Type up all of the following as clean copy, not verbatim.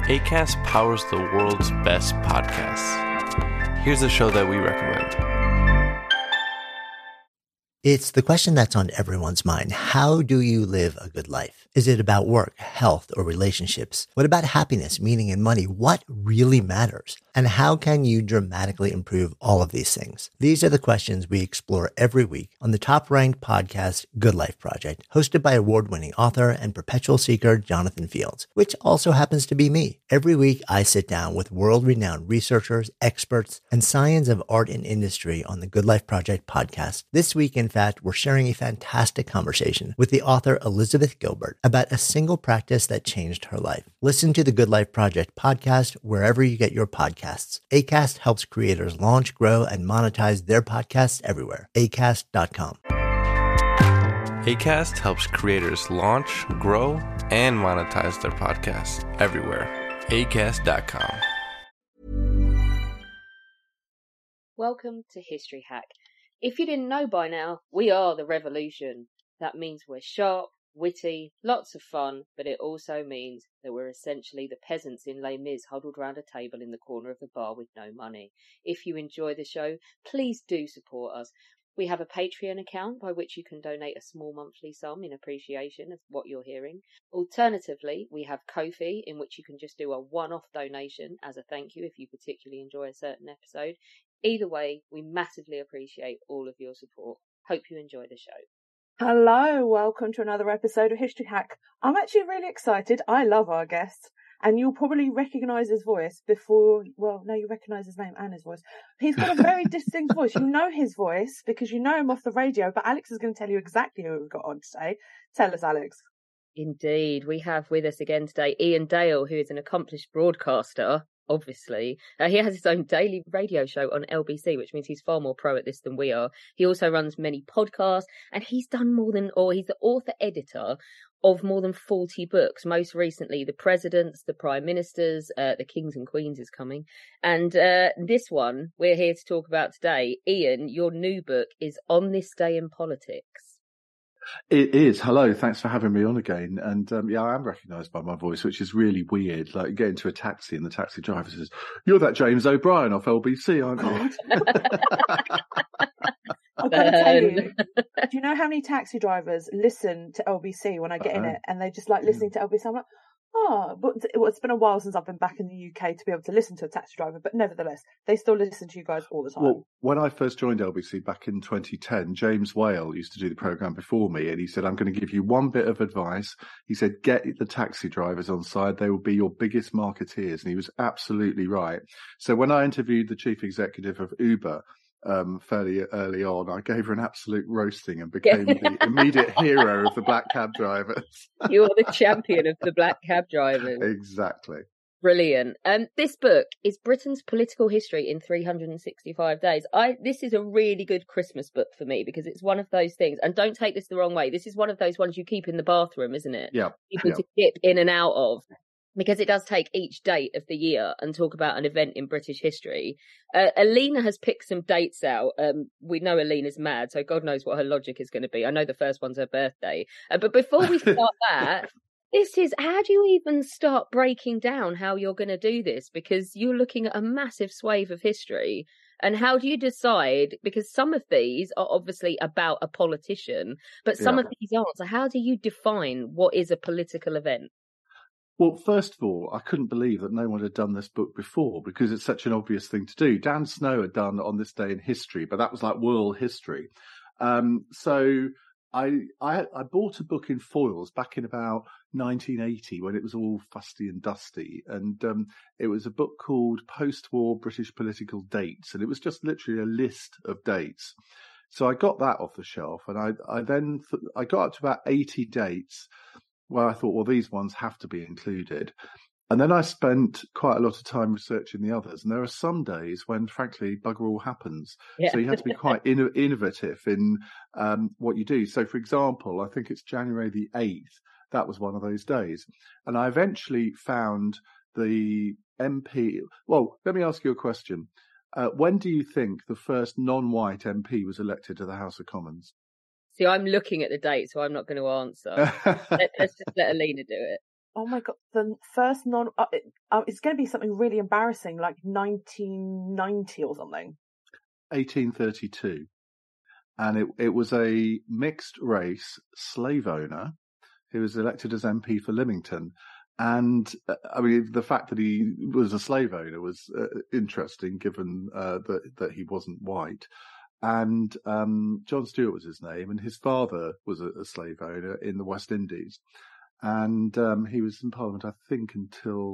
Acast powers the world's best podcasts. Here's a show that we recommend. It's the question that's on everyone's mind. How do you live a good life? Is it about work, health, or relationships? What about happiness, meaning, and money? What really matters? And how can you dramatically improve all of these things? These are the questions we explore every week on the top-ranked podcast, Good Life Project, hosted by award-winning author and perpetual seeker Jonathan Fields, which also happens to be me. Every week, I sit down with world-renowned researchers, experts, and scions of art and industry on the Good Life Project podcast. This week, in fact, we're sharing a fantastic conversation with the author Elizabeth Gilbert about a single practice that changed her life. Listen to the Good Life Project podcast wherever you get your podcasts. Acast helps creators launch, grow, and monetize their podcasts everywhere. Acast.com. Acast helps creators launch, grow, and monetize their podcasts everywhere. Acast.com. Welcome to History Hack. If you didn't know by now, we are the revolution. That means we're sharp, witty, lots of fun, but it also means that we're essentially the peasants in Les Mis huddled round a table in the corner of the bar with no money. If you enjoy the show, please do support us. We have a Patreon account by which you can donate a small monthly sum in appreciation of what you're hearing. Alternatively, we have Ko-fi, in which you can just do a one-off donation as a thank you if you particularly enjoy a certain episode. Either way, we massively appreciate all of your support. Hope you enjoy the show. Hello, welcome to another episode of History Hack. I'm actually really excited. I love our guest, and you'll probably recognise his voice before, well, no, you recognise his name and his voice. He's got a very distinct voice. You know his voice because you know him off the radio, but Alex is going to tell you exactly who we've got on today. Tell us, Alex. Indeed, we have with us again today Ian Dale, who is an accomplished broadcaster. Obviously, he has his own daily radio show on LBC, which means he's far more pro at this than we are. He also runs many podcasts, and he's done he's the author-editor of more than 40 books. Most recently, The Presidents, The Prime Ministers, The Kings and Queens is coming. And this one we're here to talk about today. Ian, your new book is On This Day in Politics. It is. Hello. Thanks for having me on again. And yeah, I am recognised by my voice, which is really weird. Like, you get into a taxi and the taxi driver says, "You're that James O'Brien off LBC, aren't you?" I've got to tell you, do you know how many taxi drivers listen to LBC when I get in it, and they just like listening to LBC? I'm like, but it's been a while since I've been back in the UK to be able to listen to a taxi driver, but nevertheless, they still listen to you guys all the time. Well, when I first joined LBC back in 2010, James Whale used to do the programme before me, and he said, "I'm going to give you one bit of advice." He said, "Get the taxi drivers on side. They will be your biggest marketeers." And he was absolutely right. So when I interviewed the chief executive of Uber, fairly early on, I gave her an absolute roasting and became the immediate hero of the black cab drivers. You're the champion of the black cab drivers. Exactly. Brilliant. This book is Britain's political history in 365 days. This is a really good Christmas book for me because it's one of those things, and don't take this the wrong way, this is one of those ones you keep in the bathroom, isn't it? Yeah. People to dip in and out of. Because it does take each date of the year and talk about an event in British history. Alina has picked some dates out. We know Alina's mad, so God knows what her logic is going to be. I know the first one's her birthday. But before we start that, how do you even start breaking down how you're going to do this? Because you're looking at a massive swathe of history. And how do you decide? Because some of these are obviously about a politician, but some of these aren't. So how do you define what is a political event? Well, first of all, I couldn't believe that no one had done this book before because it's such an obvious thing to do. Dan Snow had done On This Day in History, but that was like world history. So I bought a book in foils back in about 1980 when it was all fusty and dusty. And it was a book called Post-War British Political Dates. And it was just literally a list of dates. So I got that off the shelf, and I got up to about 80 dates where I thought, well, these ones have to be included. And then I spent quite a lot of time researching the others. And there are some days when, frankly, bugger all happens. Yeah. So you have to be quite innovative in what you do. So, for example, I think it's January the 8th. That was one of those days. And I eventually found the MP. Well, let me ask you a question. When do you think the first non-white MP was elected to the House of Commons? See, I'm looking at the date, so I'm not going to answer. Let's just let Alina do it. Oh my God, the first it's going to be something really embarrassing, like 1990 or something. 1832. And it was a mixed race slave owner who was elected as MP for Lymington. And I mean, the fact that he was a slave owner was interesting, given that he wasn't white. And John Stuart was his name, and his father was a slave owner in the West Indies. And he was in Parliament, I think, until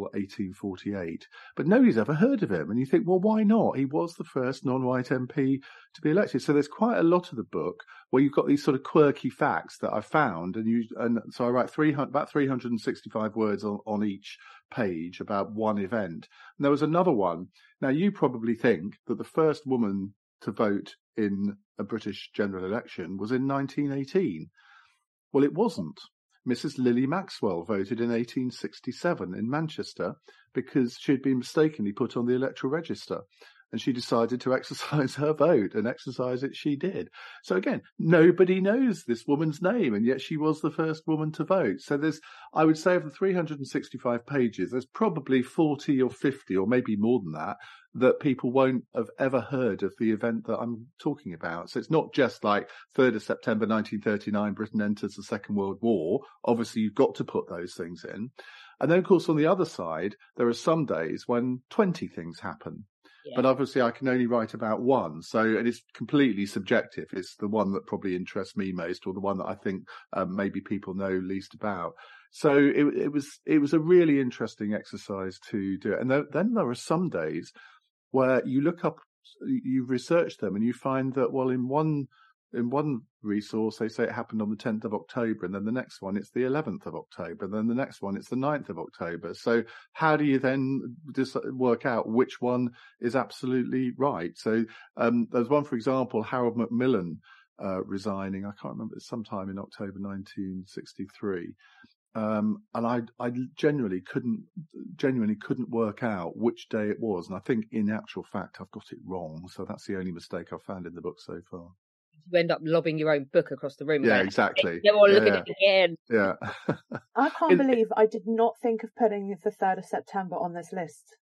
1848. But nobody's ever heard of him. And you think, well, why not? He was the first non-white MP to be elected. So there's quite a lot of the book where you've got these sort of quirky facts that I found. And so I write about 365 words on each page about one event. And there was another one. Now, you probably think that the first woman to vote in a British general election was in 1918. Well, it wasn't. Mrs. Lily Maxwell voted in 1867 in Manchester because she had been mistakenly put on the electoral register, and she decided to exercise her vote, and exercise it she did. So again, nobody knows this woman's name, and yet she was the first woman to vote. So I would say of the 365 pages, there's probably 40 or 50 or maybe more than that people won't have ever heard of the event that I'm talking about. So it's not just like 3rd of September 1939, Britain enters the Second World War. Obviously, you've got to put those things in. And then, of course, on the other side, there are some days when 20 things happen. Yeah. But obviously, I can only write about one. So it is completely subjective. It's the one that probably interests me most, or the one that I think maybe people know least about. So it was a really interesting exercise to do it. And then there are some days where you look up, you research them, and you find that, well, in one resource, they say it happened on the 10th of October, and then the next one, it's the 11th of October, and then the next one, it's the 9th of October. So how do you then work out which one is absolutely right? So there's one, for example, Harold Macmillan resigning, I can't remember, it's sometime in October 1963. And I genuinely couldn't work out which day it was. And I think in actual fact, I've got it wrong. So that's the only mistake I've found in the book so far. You end up lobbing your own book across the room. Yeah, exactly. Go on, look at it again. Yeah. I can't believe I did not think of putting the 3rd of September on this list.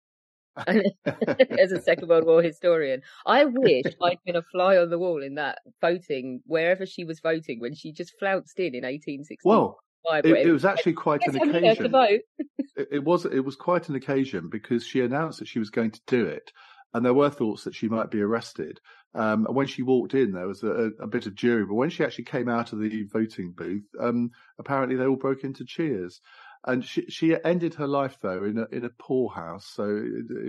As a Second World War historian, I wish I'd been a fly on the wall in that voting, wherever she was voting, when she just flounced in 1860. Well, it was actually quite an occasion. It was quite an occasion because she announced that she was going to do it, and there were thoughts that she might be arrested. When she walked in, there was a bit of jury, but when she actually came out of the voting booth, apparently they all broke into cheers. And she ended her life though in a poorhouse. So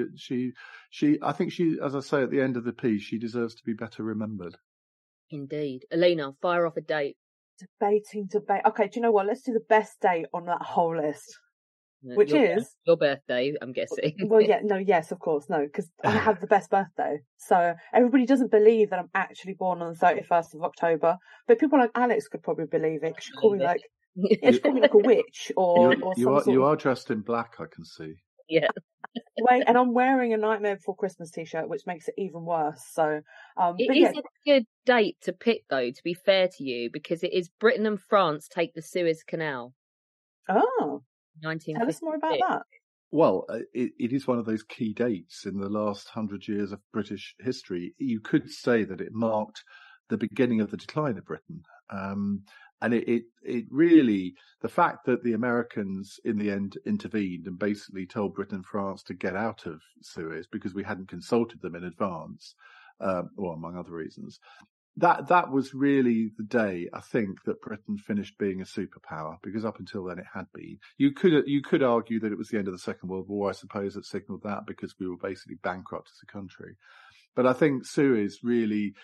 I think she, as I say at the end of the piece, she deserves to be better remembered. Indeed, Alina, fire off a date. Debating. Okay, do you know what? Let's do the best date on that whole list. Which is your birthday, I'm guessing. Well, yes, of course, no, because I have the best birthday. So everybody doesn't believe that I'm actually born on the 31st of October, but people like Alex could probably believe it. She call me like, she call me like a witch or you are dressed in black, I can see. Yeah. Wait, and I'm wearing a Nightmare Before Christmas t-shirt, which makes it even worse. So it is a good date to pick, though, to be fair to you, because it is Britain and France take the Suez Canal. Oh. 1950. Tell us more about that. Well, it is one of those key dates in the last 100 years of British history. You could say that it marked the beginning of the decline of Britain. And it really, the fact that the Americans in the end intervened and basically told Britain and France to get out of Suez because we hadn't consulted them in advance, or among other reasons, that was really the day, I think, that Britain finished being a superpower, because up until then it had been. You could argue that it was the end of the Second World War, I suppose, that signalled that, because we were basically bankrupt as a country. But I think Suez really,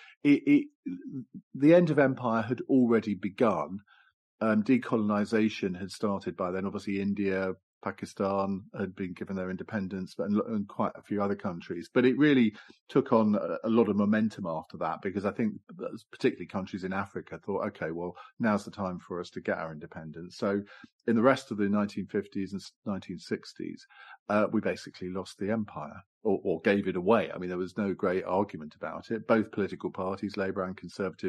the end of empire had already begun. Decolonization had started by then. Obviously, India, Pakistan had been given their independence, and quite a few other countries. But it really took on a lot of momentum after that, because I think particularly countries in Africa thought, okay, well, now's the time for us to get our independence. So in the rest of the 1950s and 1960s, we basically lost the empire, or gave it away. I mean, there was no great argument about it. Both political parties, Labour and Conservative,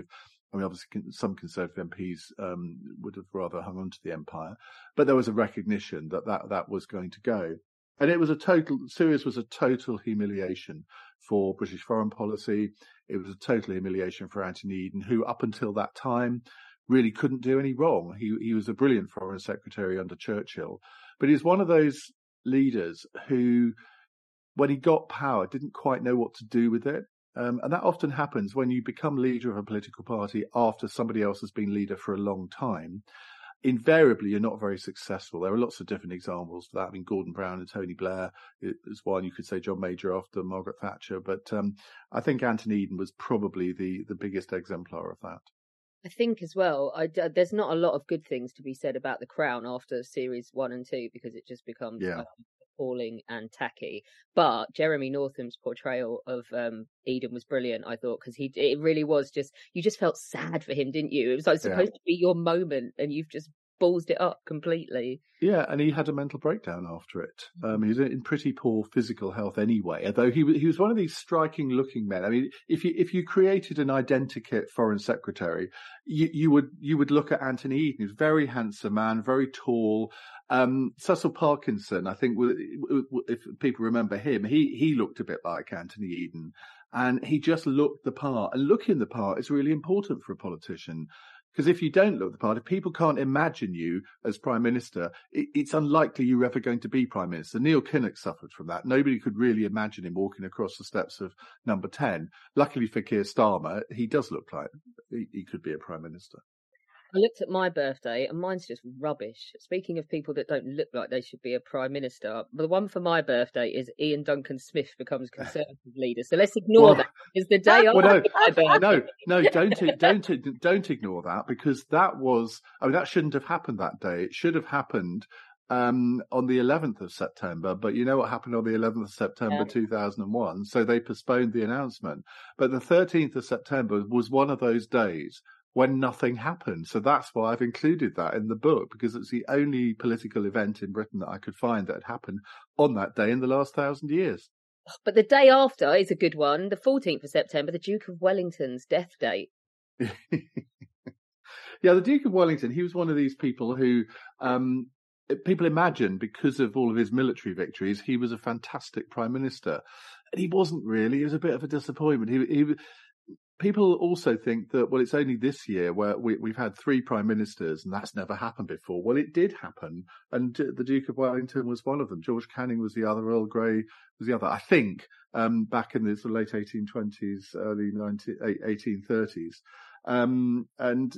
I mean, obviously, some Conservative MPs would have rather hung on to the empire, but there was a recognition that was going to go. And Suez was a total humiliation for British foreign policy. It was a total humiliation for Anthony Eden, who up until that time really couldn't do any wrong. He was a brilliant foreign secretary under Churchill, but he's one of those leaders who, when he got power, didn't quite know what to do with it. And that often happens when you become leader of a political party after somebody else has been leader for a long time. Invariably, you're not very successful. There are lots of different examples for that. I mean, Gordon Brown and Tony Blair is one. You could say John Major after Margaret Thatcher. But I think Anthony Eden was probably the biggest exemplar of that. I think as well, there's not a lot of good things to be said about The Crown after series 1 and 2, because it just becomes appalling and tacky. But Jeremy Northam's portrayal of Eden was brilliant, I thought, because it really was you just felt sad for him, didn't you? It was like supposed to be your moment, and you've just ballsed it up completely. Yeah, and he had a mental breakdown after it. He was in pretty poor physical health anyway, although he was one of these striking looking men. I mean, if you created an identikit foreign secretary, you would look at Anthony Eden. He was a very handsome man, very tall. Cecil Parkinson, I think, if people remember him, he looked a bit like Anthony Eden, and he just looked the part. And looking the part is really important for a politician. Because if you don't look the part, if people can't imagine you as Prime Minister, it's unlikely you're ever going to be Prime Minister. Neil Kinnock suffered from that. Nobody could really imagine him walking across the steps of Number 10. Luckily for Keir Starmer, he does look like he could be a Prime Minister. I looked at my birthday, and mine's just rubbish. Speaking of people that don't look like they should be a Prime Minister, the one for my birthday is Ian Duncan Smith becomes Conservative leader. So let's ignore that. It's the day after my birthday. No, don't ignore that, because that shouldn't have happened that day. It should have happened on the 11th of September. But you know what happened on the 11th of September 2001? So they postponed the announcement. But the 13th of September was one of those days when nothing happened. So that's why I've included that in the book, because it's the only political event in Britain that I could find that had happened on that day in the last 1,000 years. But the day after is a good one. The 14th of September, the Duke of Wellington's death date. Yeah, the Duke of Wellington, he was one of these people who people imagine, because of all of his military victories, he was a fantastic Prime Minister. And he wasn't really. He was a bit of a disappointment. People also think that, well, it's only this year where we've had 3 prime ministers and that's never happened before. Well, it did happen. And the Duke of Wellington was one of them. George Canning was the other. Earl Grey was the other. I think back in the sort of late 1820s, early 1830s. And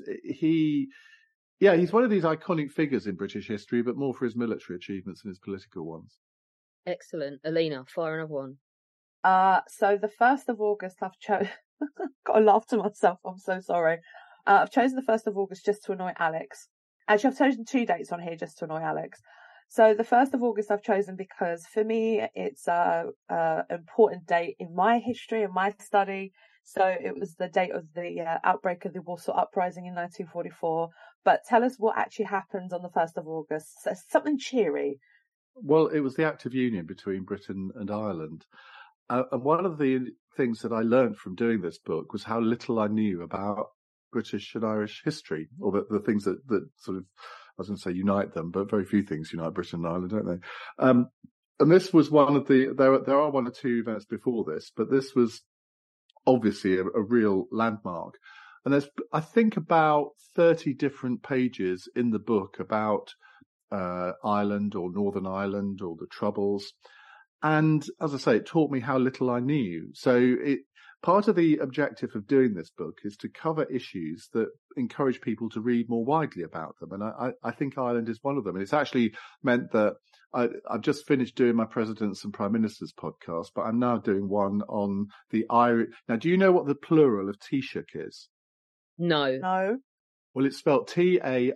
he's one of these iconic figures in British history, but more for his military achievements than his political ones. Excellent. Alina, fire another one. So the 1st of August, I've chosen... Got to laugh to myself. I'm so sorry. I've chosen the 1st of August just to annoy Alex. Actually, I've chosen 2 dates on here just to annoy Alex. So the 1st of August I've chosen because for me it's a important date in my history and my study. So it was the date of the outbreak of the Warsaw Uprising in 1944. But tell us what actually happened on the 1st of August. So something cheery. Well, it was the Act of Union between Britain and Ireland. And one of the things that I learned from doing this book was how little I knew about British and Irish history, or the things that sort of, I was going to say unite them, but very few things unite Britain and Ireland, don't they? And this was one of there are 1 or 2 events before this, but this was obviously a real landmark. And there's, I think, about 30 different pages in the book about Ireland or Northern Ireland or the Troubles. And as I say, it taught me how little I knew. So part of the objective of doing this book is to cover issues that encourage people to read more widely about them. And I think Ireland is one of them. And it's actually meant that I've just finished doing my Presidents and Prime Ministers podcast, but I'm now doing one on the Irish. Now, do you know what the plural of Taoiseach is? No. Well, it's spelled Taiosigh.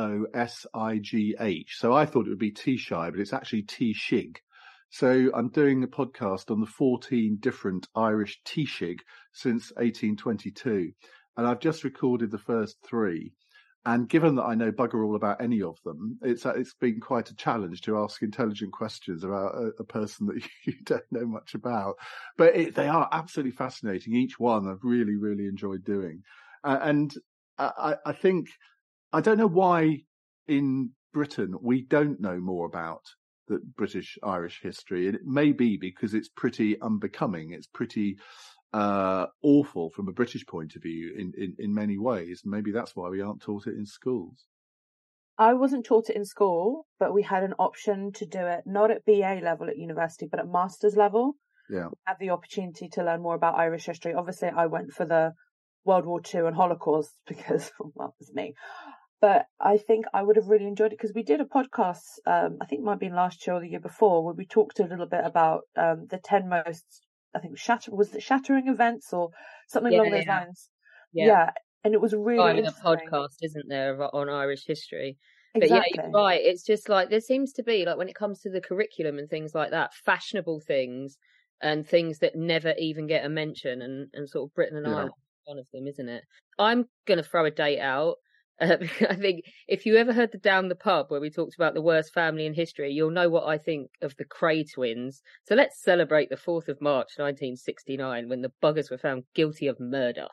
So I thought it would be Taoiseach, but it's actually Taoiseach. So I'm doing a podcast on the 14 different Irish Taoiseach since 1822. And I've just recorded the first 3. And given that I know bugger all about any of them, it's been quite a challenge to ask intelligent questions about a person that you don't know much about. But they are absolutely fascinating. Each one I've really, really enjoyed doing. And I think, I don't know why in Britain we don't know more about the British-Irish history. And it may be because it's pretty unbecoming. It's pretty awful from a British point of view in many ways. Maybe that's why we aren't taught it in schools. I wasn't taught it in school, but we had an option to do it, not at BA level at university, but at master's level. Yeah. We had the opportunity to learn more about Irish history. Obviously, I went for the World War II and Holocaust because, well, it was me. But I think I would have really enjoyed it because we did a podcast, I think it might have been last year or the year before, where we talked a little bit about the 10 most, I think, shattering events or something along those lines. Yeah. And it was really interesting. A podcast, isn't there, on Irish history? But exactly. Yeah, you're right. It's just like, there seems to be, like, when it comes to the curriculum and things like that, fashionable things and things that never even get a mention, and sort of Britain and Ireland is one of them, isn't it? I'm going to throw a date out. I think if you ever heard the Down the Pub where we talked about the worst family in history, you'll know what I think of the Cray twins. So let's celebrate the 4th of March 1969 when the buggers were found guilty of murder.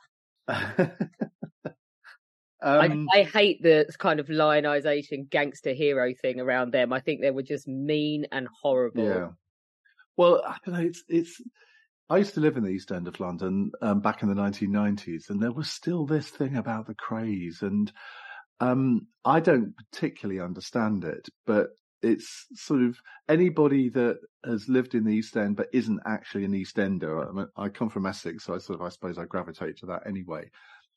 I hate the kind of lionisation gangster hero thing around them. I think they were just mean and horrible. Yeah. Well, I don't know. It's. I used to live in the East End of London back in the 1990s, and there was still this thing about the Crays, and I don't particularly understand it, but it's sort of anybody that has lived in the East End but isn't actually an East Ender. I mean, I come from Essex, so I suppose I gravitate to that anyway.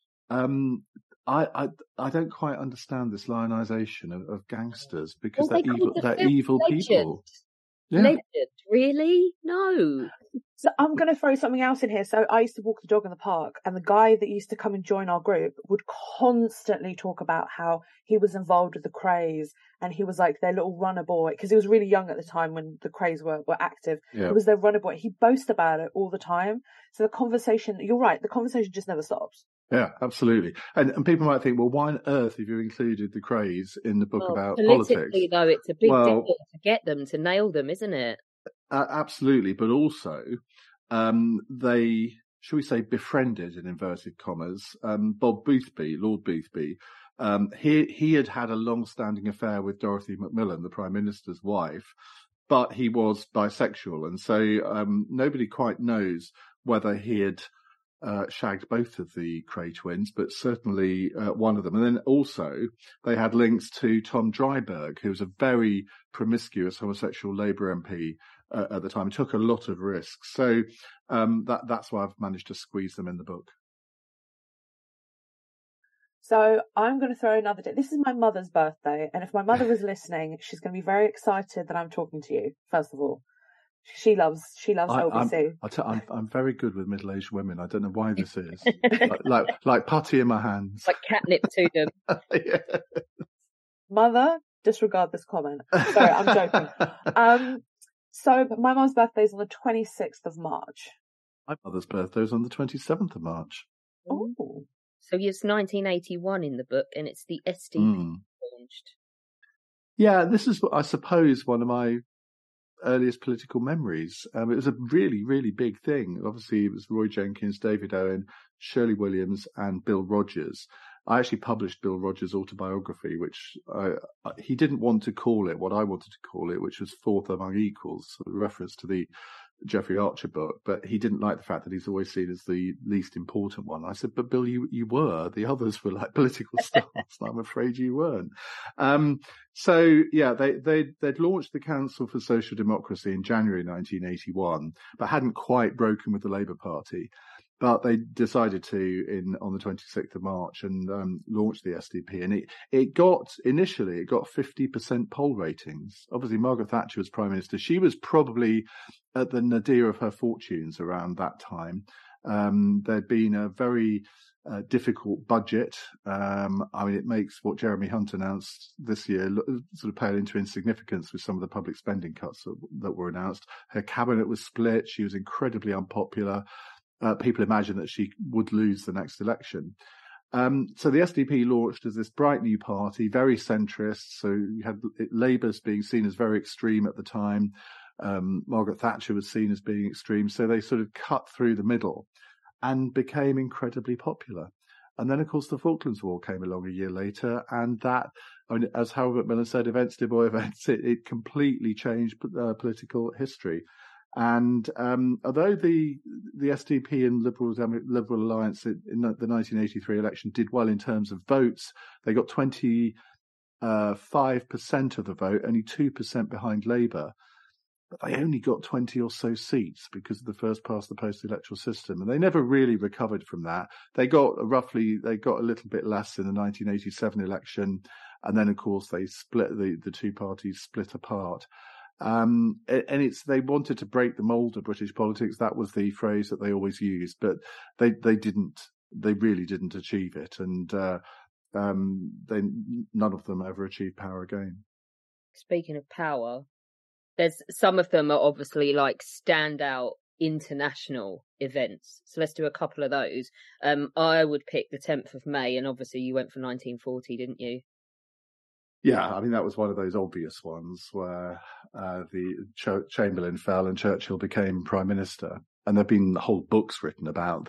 I don't quite understand this lionisation of gangsters because they're evil people. Yeah. Legend, really? No. So I'm going to throw something else in here. So I used to walk the dog in the park, and the guy that used to come and join our group would constantly talk about how he was involved with the Crays, and he was like their little runner boy, because he was really young at the time when the Crays were active. Yeah. He was their runner boy. He boasted about it all the time. So the conversation, you're right, the conversation just never stops. Yeah, absolutely. And people might think, well, why on earth have you included the Crays in the book about politically, politics? Though, it's a big deal to get them, to nail them, isn't it? Absolutely. But also, they, shall we say, befriended, in inverted commas, Bob Boothby, Lord Boothby. He had a long-standing affair with Dorothy Macmillan, the Prime Minister's wife, but he was bisexual. And so nobody quite knows whether he had shagged both of the Cray twins, but certainly one of them. And then also they had links to Tom Dryburgh, who was a very promiscuous homosexual Labour MP at the time. He took a lot of risks. So that's why I've managed to squeeze them in the book. So I'm going to throw another day. This is my mother's birthday, and if my mother is listening, she's going to be very excited that I'm talking to you, first of all. She loves LBC. I'm very good with middle-aged women. I don't know why this is. like putty in my hands. Like catnip to them. Yeah. Mother, disregard this comment. Sorry, I'm joking. So my mum's birthday is on the 26th of March. My mother's birthday is on the 27th of March. Oh. So it's 1981 in the book, and it's the SDP launched. Yeah, this is, I suppose, one of my earliest political memories. It was a really, really big thing. Obviously, it was Roy Jenkins, David Owen, Shirley Williams, and Bill Rogers. I actually published Bill Rogers' autobiography, which he didn't want to call it what I wanted to call it, which was Fourth Among Equals, a reference to the Jeffrey Archer book, but he didn't like the fact that he's always seen as the least important one. I said, but Bill, you were. The others were like political stars, and I'm afraid you weren't. So yeah, they'd launched the Council for Social Democracy in January 1981, but hadn't quite broken with the Labour Party. But they decided to on the 26th of March and launched the SDP. And it got 50% poll ratings. Obviously, Margaret Thatcher was Prime Minister. She was probably at the nadir of her fortunes around that time. There'd been a very difficult budget. I mean, it makes what Jeremy Hunt announced this year sort of pale into insignificance with some of the public spending cuts that were announced. Her cabinet was split. She was incredibly unpopular. People imagined that she would lose the next election. So the SDP launched as this bright new party, very centrist. So you had Labour's being seen as very extreme at the time. Margaret Thatcher was seen as being extreme. So they sort of cut through the middle and became incredibly popular. And then, of course, the Falklands War came along a year later, and that, I mean, as Harold Macmillan said, events, Du Bois events, it completely changed political history. And although the SDP and Liberal Alliance in the 1983 election did well in terms of votes, they got 25% of the vote, only 2% behind Labour. But they only got 20 or so seats because of the first past the post electoral system. And they never really recovered from that. They got a little bit less in the 1987 election. And then, of course, they split, the two parties split apart. And they wanted to break the mold of British politics. That was the phrase that they always used, but they really didn't achieve it. And, none of them ever achieved power again. Speaking of power, there's some of them are obviously like standout international events. So let's do a couple of those. I would pick the 10th of May, and obviously you went for 1940, didn't you? Yeah, I mean, that was one of those obvious ones where the Chamberlain fell and Churchill became Prime Minister. And there have been whole books written about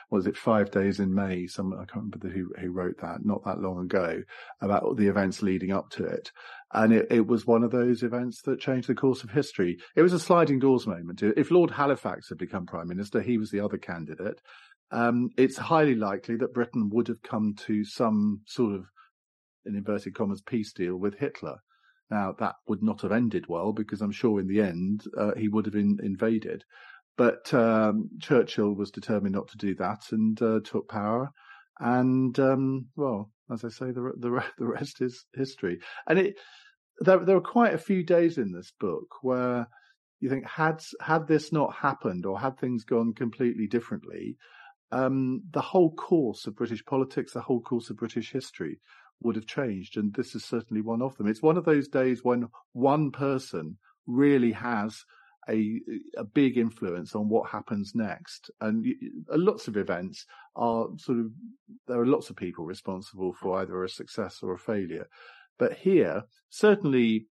5 days in May? I can't remember who wrote that, not that long ago, about the events leading up to it. And it was one of those events that changed the course of history. It was a sliding doors moment. If Lord Halifax had become Prime Minister, he was the other candidate. It's highly likely that Britain would have come to some sort of, in inverted commas, peace deal with Hitler. Now, that would not have ended well, because I'm sure in the end he would have invaded. But Churchill was determined not to do that and took power. And, well, as I say, the rest is history. And there were quite a few days in this book where you think, had this not happened, or had things gone completely differently, the whole course of British politics, the whole course of British history would have changed. And this is certainly one of them. It's one of those days when one person really has a big influence on what happens next. And lots of events are there are lots of people responsible for either a success or a failure. But here, certainly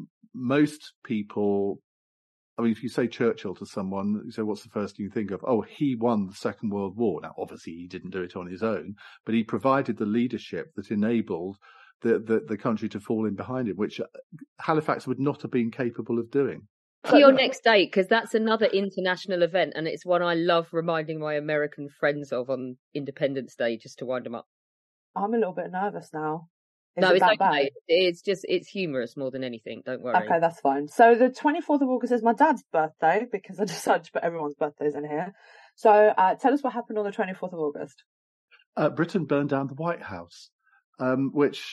most people, I mean, if you say Churchill to someone, you say, what's the first thing you think of? Oh, he won the Second World War. Now, obviously, he didn't do it on his own, but he provided the leadership that enabled the country to fall in behind him, which Halifax would not have been capable of doing. To your next date, because that's another international event, and it's one I love reminding my American friends of on Independence Day, just to wind them up. I'm a little bit nervous now. No, it's okay. Bad? It's humorous more than anything. Don't worry. Okay, that's fine. So the 24th of August is my dad's birthday, because I decided to put everyone's birthdays in here. So tell us what happened on the 24th of August. Britain burned down the White House, which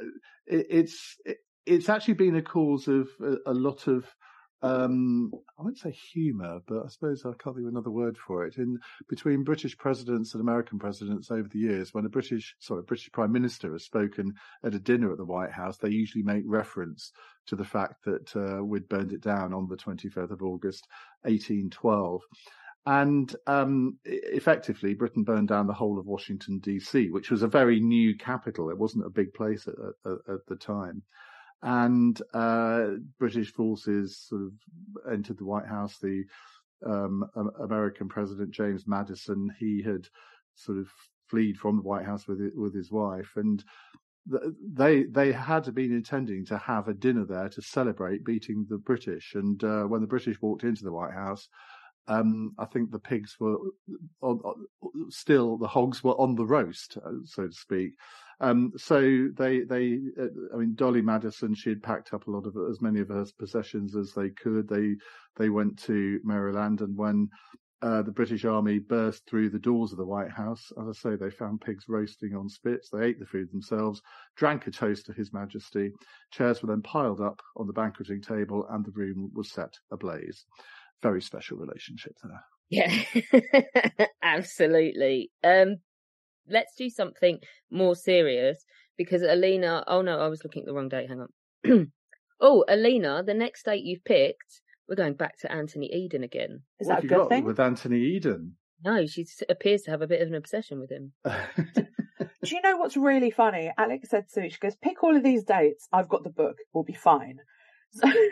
it's actually been a cause of a lot of, I wouldn't say humour, but I suppose I can't think of another word for it. Between British presidents and American presidents over the years, when a British Prime Minister has spoken at a dinner at the White House, they usually make reference to the fact that we'd burned it down on the 25th of August, 1812. And effectively, Britain burned down the whole of Washington, D.C., which was a very new capital. It wasn't a big place at the time. And British forces sort of entered the White House. The American President James Madison, he had sort of fled from the White House with his wife, and they had been intending to have a dinner there to celebrate beating the British. And when the British walked into the White House, I think the pigs were the hogs were on the roast, so to speak. So Dolly Madison, she had packed up as many of her possessions as they could. They went to Maryland, and when the British Army burst through the doors of the White House, as I say, they found pigs roasting on spits. They ate the food themselves, drank a toast to His Majesty. Chairs were then piled up on the banqueting table, and the room was set ablaze. Very special relationship there. Yeah, absolutely. Let's do something more serious, because Alina, oh no, I was looking at the wrong date, hang on. Oh, Alina, the next date you've picked, we're going back to Anthony Eden again. Is that a good thing? With Anthony Eden? No, she appears to have a bit of an obsession with him. Do you know what's really funny? Alex said to me, she goes, pick all of these dates, I've got the book, we'll be fine.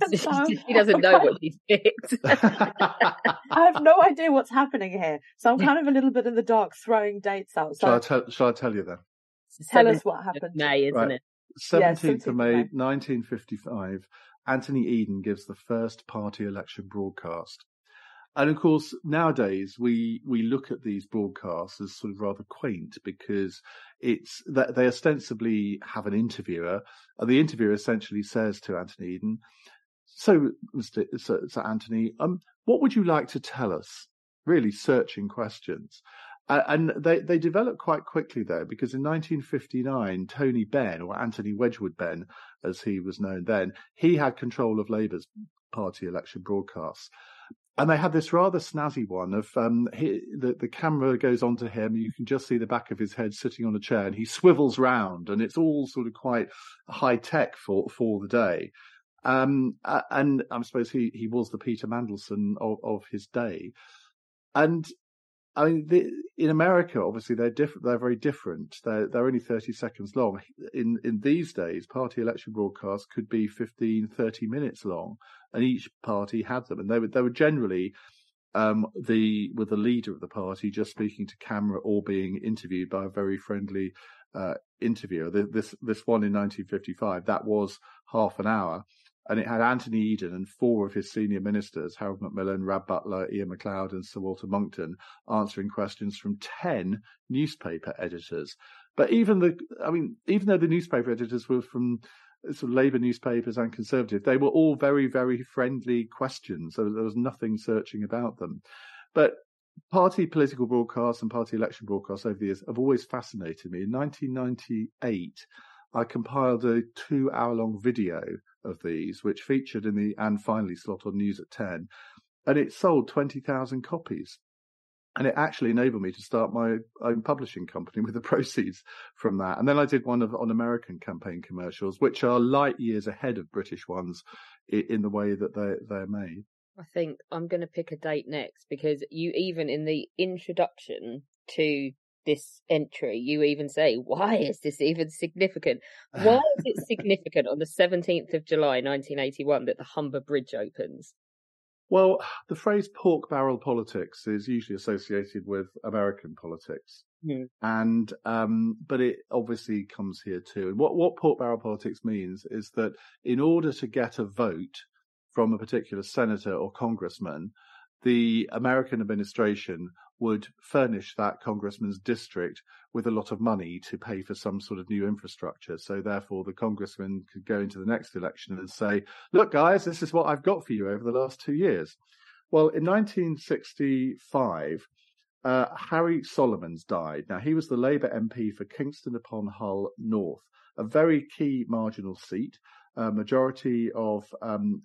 So, She doesn't know what she's picked. I have no idea what's happening here. So I'm kind of a little bit in the dark, throwing dates out. So Shall I tell you then? Tell us what happened. May, isn't it? 17th of May, 1955, Anthony Eden gives the first party election broadcast. And of course, nowadays we look at these broadcasts as sort of rather quaint because it's that they ostensibly have an interviewer, and the interviewer essentially says to Anthony Eden, "So, Sir Anthony, what would you like to tell us?" Really searching questions. And they developed quite quickly there, because in 1959, Tony Benn, or Anthony Wedgwood Benn, as he was known then, he had control of Labour's party election broadcasts. And they had this rather snazzy one of the camera goes onto him. You can just see the back of his head sitting on a chair, and he swivels round, and it's all sort of quite high tech for the day. And I suppose he was the Peter Mandelson of his day. And I mean, in America, obviously they're different. They're very different. They're only 30 seconds long. In these days, party election broadcasts could be 15, 30 minutes long, and each party had them. And they were generally with the leader of the party just speaking to camera or being interviewed by a very friendly interviewer. This one in 1955, that was half an hour. And it had Anthony Eden and four of his senior ministers, Harold Macmillan, Rab Butler, Ian MacLeod and Sir Walter Monckton, answering questions from 10 newspaper editors. But even though the newspaper editors were from sort of Labour newspapers and Conservative, they were all very, very friendly questions. So there was nothing searching about them. But party political broadcasts and party election broadcasts over the years have always fascinated me. In 1998, I compiled a 2-hour-long video of these, which featured in the And Finally slot on News at 10, and it sold 20,000 copies. And it actually enabled me to start my own publishing company with the proceeds from that. And then I did one on American campaign commercials, which are light years ahead of British ones in the way that they're made. I think I'm going to pick a date next, because you even in the introduction to this entry, you even say, why is this even significant? Why is it significant on the 17th of July, 1981, that the Humber Bridge opens? Well, the phrase pork barrel politics is usually associated with American politics. And but it obviously comes here too. And what pork barrel politics means is that in order to get a vote from a particular senator or congressman, the American administration would furnish that congressman's district with a lot of money to pay for some sort of new infrastructure. So therefore, the congressman could go into the next election and say, look, guys, this is what I've got for you over the last 2 years. Well, in 1965, Harry Solomons died. Now, he was the Labour MP for Kingston upon Hull North, a very key marginal seat, a majority of under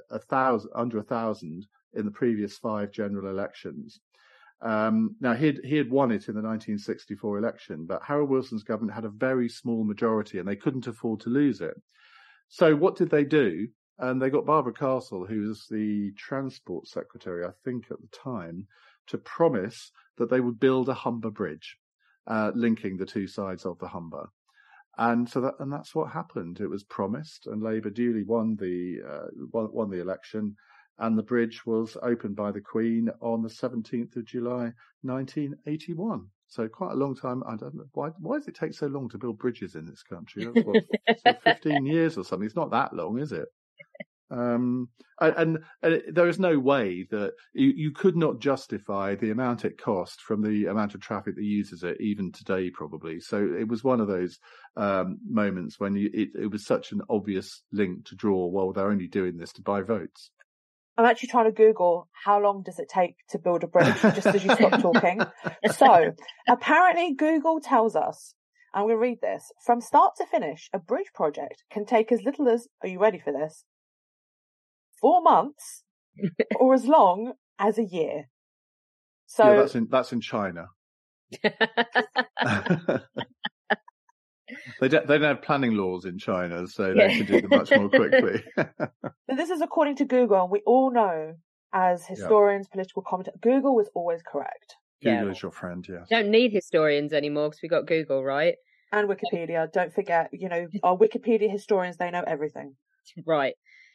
1,000 in the previous 5 general elections. Now, he had won it in the 1964 election, but Harold Wilson's government had a very small majority and they couldn't afford to lose it. So what did they do? And they got Barbara Castle, who was the Transport Secretary, I think, at the time, to promise that they would build a Humber Bridge, linking the two sides of the Humber. And that's what happened. It was promised, and Labour duly won the election. And the bridge was opened by the Queen on the 17th of July, 1981. So quite a long time. I don't know why does it take so long to build bridges in this country? That's what, 15 years or something. It's not that long, is it? And there is no way that you could not justify the amount it cost from the amount of traffic that uses it, even today, probably. So it was one of those moments when it was such an obvious link to draw. Well, they're only doing this to buy votes. I'm actually trying to Google how long does it take to build a bridge, just as you stop talking. So apparently Google tells us, I'm going to read this, from start to finish, a bridge project can take as little as, are you ready for this? 4 months or as long as a year. So yeah, that's in China. They don't have planning laws in China, so they can do it much more quickly. This is according to Google, and we all know, as historians, political commentators, Google was always correct. Google is your friend, yes. Don't need historians anymore because we got Google, right? And Wikipedia. Don't forget, our Wikipedia historians, they know everything. Right.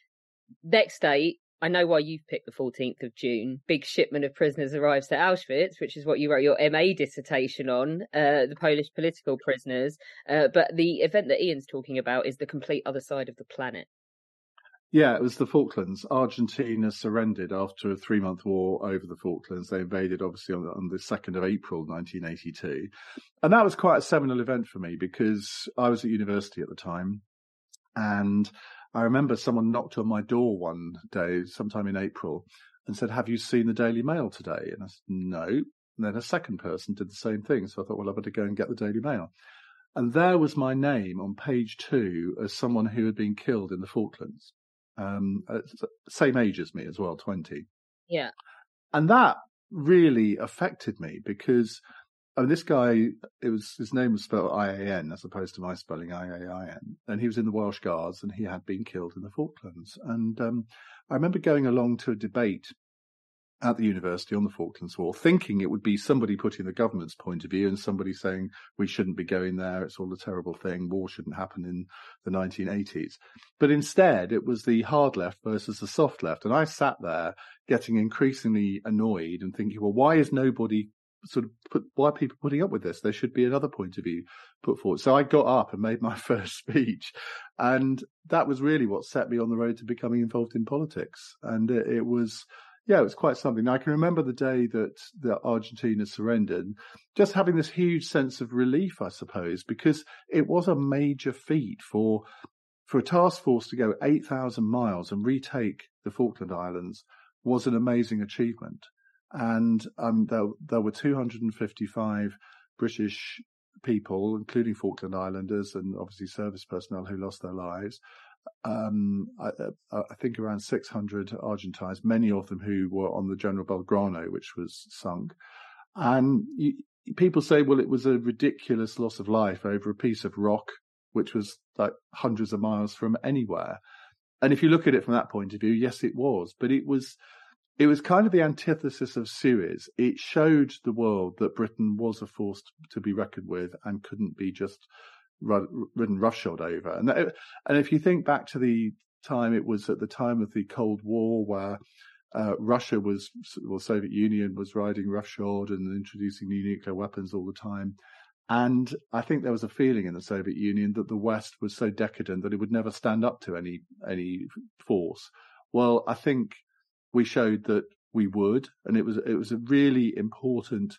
next date, I know why you've picked the 14th of June. Big shipment of prisoners arrives at Auschwitz, which is what you wrote your MA dissertation on, the Polish political prisoners. But the event that Ian's talking about is the complete other side of the planet. Yeah, it was the Falklands. Argentina surrendered after a 3-month war over the Falklands. They invaded, obviously, on the 2nd of April, 1982. And that was quite a seminal event for me because I was at university at the time. And I remember someone knocked on my door one day, sometime in April, and said, "Have you seen the Daily Mail today?" And I said, "No." And then a second person did the same thing. So I thought, well, I better go and get the Daily Mail. And there was my name on page 2 as someone who had been killed in the Falklands. Same age as me as well, 20. Yeah. And that really affected me because this guy, his name was spelled I-A-N as opposed to my spelling I-A-I-N. And he was in the Welsh Guards and he had been killed in the Falklands. And I remember going along to a debate at the university on the Falklands War, thinking it would be somebody putting the government's point of view and somebody saying we shouldn't be going there, it's all a terrible thing, war shouldn't happen in the 1980s. But instead, it was the hard left versus the soft left. And I sat there getting increasingly annoyed and thinking, well, why is nobody why are people putting up with this? There should be another point of view put forward. So I got up and made my first speech. And that was really what set me on the road to becoming involved in politics. And it was quite something. I can remember the day that Argentina surrendered, just having this huge sense of relief, I suppose, because it was a major feat for a task force to go 8,000 miles and retake the Falkland Islands was an amazing achievement. And there were 255 British people, including Falkland Islanders and obviously service personnel who lost their lives. I think around 600 Argentines, many of them who were on the General Belgrano, which was sunk. And people say, well, it was a ridiculous loss of life over a piece of rock, which was like hundreds of miles from anywhere. And if you look at it from that point of view, yes, it was. But it was kind of the antithesis of Suez. It showed the world that Britain was a force to be reckoned with and couldn't be just ridden roughshod over. And if you think back to the time, it was at the time of the Cold War where Russia Soviet Union was riding roughshod and introducing new nuclear weapons all the time. And I think there was a feeling in the Soviet Union that the West was so decadent that it would never stand up to any force. Well, I think we showed that we would, and it was a really important.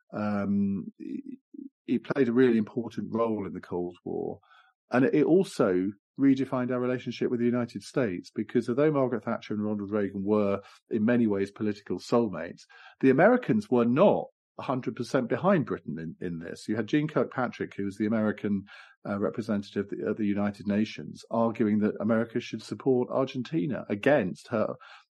It played a really important role in the Cold War, and it also redefined our relationship with the United States, because although Margaret Thatcher and Ronald Reagan were in many ways political soulmates, the Americans were not 100% behind Britain in this. You had Jeane Kirkpatrick, who was the American representative at the United Nations, arguing that America should support Argentina against her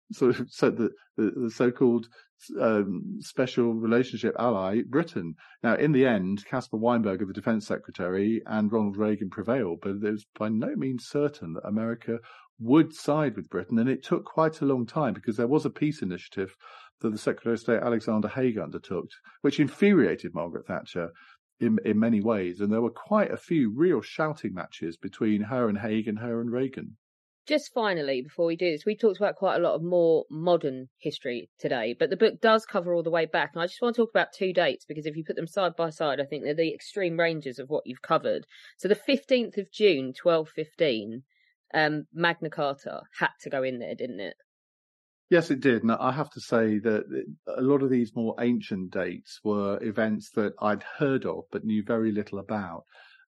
the so-called special relationship ally, Britain. Now, in the end, Caspar Weinberger, the defense secretary, and Ronald Reagan prevailed, but it was by no means certain that America would side with Britain. And it took quite a long time because there was a peace initiative that the Secretary of State, Alexander Haig, undertook, which infuriated Margaret Thatcher in many ways. And there were quite a few real shouting matches between her and Haig and her and Reagan. Just finally, before we do this, we talked about quite a lot of more modern history today, but the book does cover all the way back. And I just want to talk about 2 dates, because if you put them side by side, I think they're the extreme ranges of what you've covered. So the 15th of June, 1215, Magna Carta had to go in there, didn't it? Yes, it did. And I have to say that a lot of these more ancient dates were events that I'd heard of but knew very little about.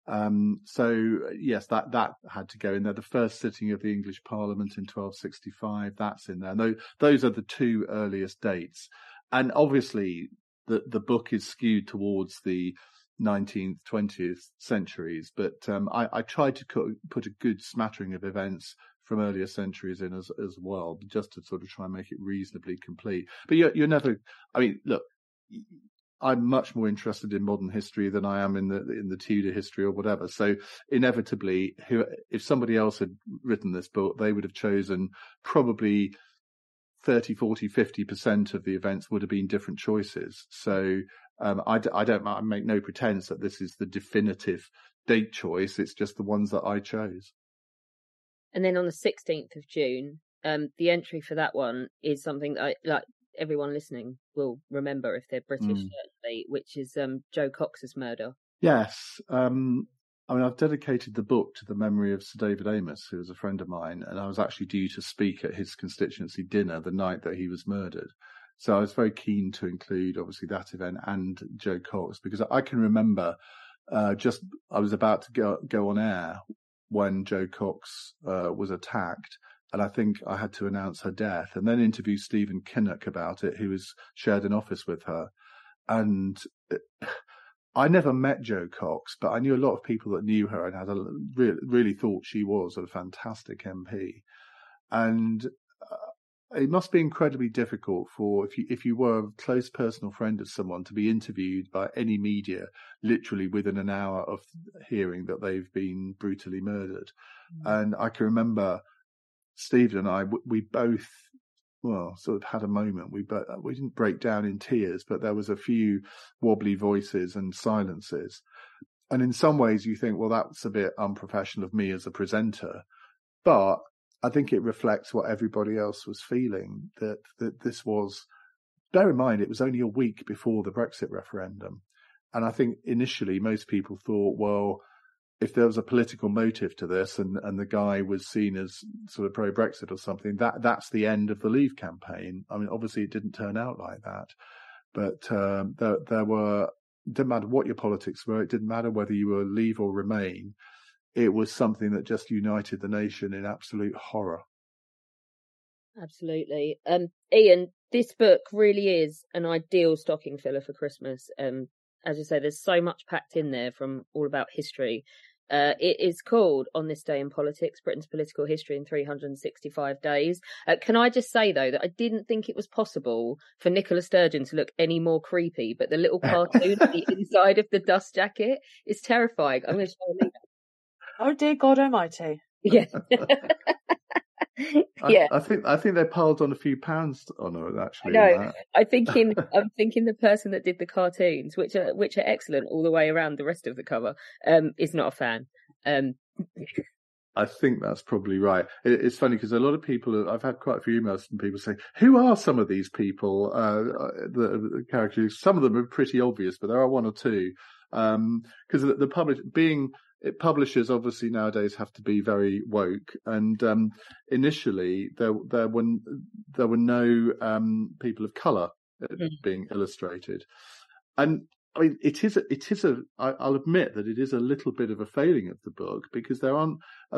So yes, that had to go in there. The first sitting of the English Parliament in 1265, that's in there. Those are the 2 earliest dates. And obviously the book is skewed towards the 19th, 20th centuries, but I tried to put a good smattering of events from earlier centuries in as well, just to sort of try and make it reasonably complete. But you're never, I mean, look, I'm much more interested in modern history than I am in the Tudor history or whatever. So inevitably, if somebody else had written this book, they would have chosen probably 30, 40, 50% of the events would have been different choices. So I make no pretense that this is the definitive date choice. It's just the ones that I chose. And then on the 16th of June, the entry for that one is something that like everyone listening will remember if they're British, certainly, which is Joe Cox's murder. Yes. I've dedicated the book to the memory of Sir David Amess, who was a friend of mine, and I was actually due to speak at his constituency dinner the night that he was murdered. So I was very keen to include, obviously, that event and Joe Cox, because I can remember I was about to go on air when Joe Cox was attacked, and I think I had to announce her death and then interview Stephen Kinnock about it, who was shared an office with her. And I never met Jo Cox, but I knew a lot of people that knew her and really thought she was a fantastic MP. And it must be incredibly difficult for if you were a close personal friend of someone to be interviewed by any media literally within an hour of hearing that they've been brutally murdered. And I can remember Stephen and I, we both, sort of had a moment. We didn't break down in tears, but there was a few wobbly voices and silences. And in some ways you think, well, that's a bit unprofessional of me as a presenter. But I think it reflects what everybody else was feeling, that this was, bear in mind, it was only a week before the Brexit referendum. And I think initially most people thought, well, if there was a political motive to this and the guy was seen as sort of pro-Brexit or something, that's the end of the Leave campaign. I mean, obviously it didn't turn out like that, but didn't matter what your politics were. It didn't matter whether you were Leave or Remain. It was something that just united the nation in absolute horror. Absolutely. Ian, this book really is an ideal stocking filler for Christmas. As you say, there's so much packed in there from all about history. It is called On This Day in Politics, Britain's Political History in 365 Days. Can I just say, though, that I didn't think it was possible for Nicola Sturgeon to look any more creepy, but the little cartoon at the inside of the dust jacket is terrifying. I'm going to show you. Oh, dear God Almighty. Yeah. Yeah, I think they piled on a few pounds on her actually. No, I'm thinking the person that did the cartoons, which are excellent all the way around the rest of the cover, is not a fan. I think that's probably right. It's funny because a lot of people, I've had quite a few emails from people saying, who are some of these people, the characters? Some of them are pretty obvious, but there are one or two. Because publishers obviously nowadays have to be very woke, and initially there were no people of colour being illustrated, and I mean I'll admit that it is a little bit of a failing of the book, because there are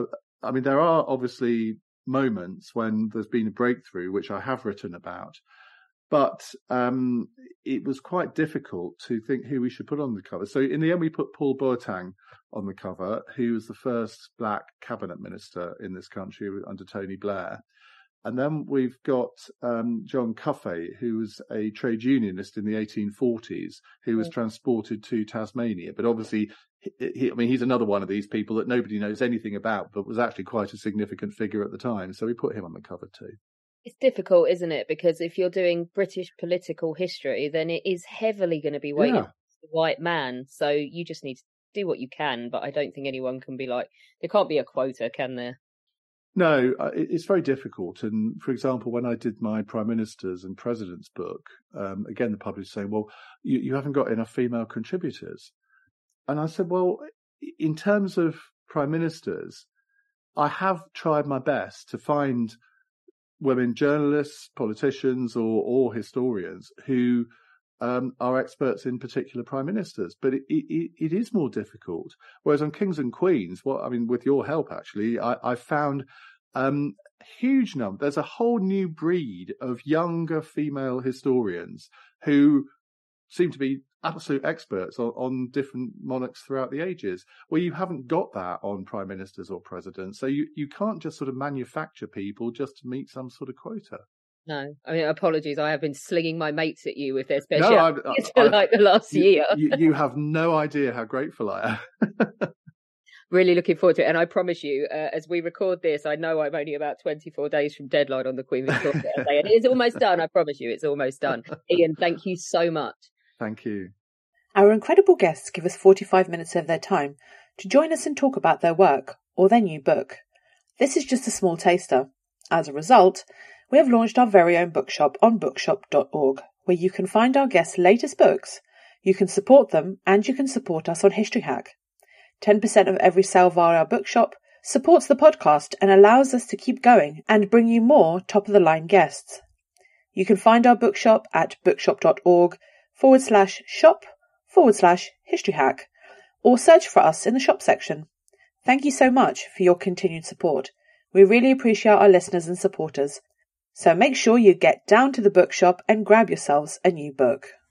obviously moments when there's been a breakthrough, which I have written about. But it was quite difficult to think who we should put on the cover. So in the end, we put Paul Boateng on the cover, who was the first black cabinet minister in this country under Tony Blair. And then we've got John Cuffey, who was a trade unionist in the 1840s, who was transported to Tasmania. But obviously, he's another one of these people that nobody knows anything about, but was actually quite a significant figure at the time. So we put him on the cover too. It's difficult, isn't it? Because if you're doing British political history, then it is heavily going to be weighted as the white man. So you just need to do what you can. But I don't think anyone can be like, there can't be a quota, can there? No, it's very difficult. And for example, when I did my Prime Ministers and Presidents book, again, the publisher saying, well, you haven't got enough female contributors. And I said, well, in terms of Prime Ministers, I have tried my best to find women journalists, politicians, or historians who are experts in particular prime ministers, but it is more difficult. Whereas on Kings and Queens, with your help, actually, I found huge number. There's a whole new breed of younger female historians who seem to be absolute experts on different monarchs throughout the ages, where you haven't got that on prime ministers or presidents. So you can't just sort of manufacture people just to meet some sort of quota. No, I mean, apologies. I have been slinging my mates at you with their specialities for like the last year. You have no idea how grateful I am. Really looking forward to it. And I promise you, as we record this, I know I'm only about 24 days from deadline on the Queen Victoria. And it is almost done. I promise you, it's almost done. Ian, thank you so much. Thank you. Our incredible guests give us 45 minutes of their time to join us and talk about their work or their new book. This is just a small taster. As a result, we have launched our very own bookshop on bookshop.org, where you can find our guests' latest books, you can support them, and you can support us on History Hack. 10% of every sale via our bookshop supports the podcast and allows us to keep going and bring you more top-of-the-line guests. You can find our bookshop at bookshop.org/shop/historyhack or search for us in the shop section. Thank you so much for your continued support. We really appreciate our listeners and supporters. So make sure you get down to the bookshop and grab yourselves a new book.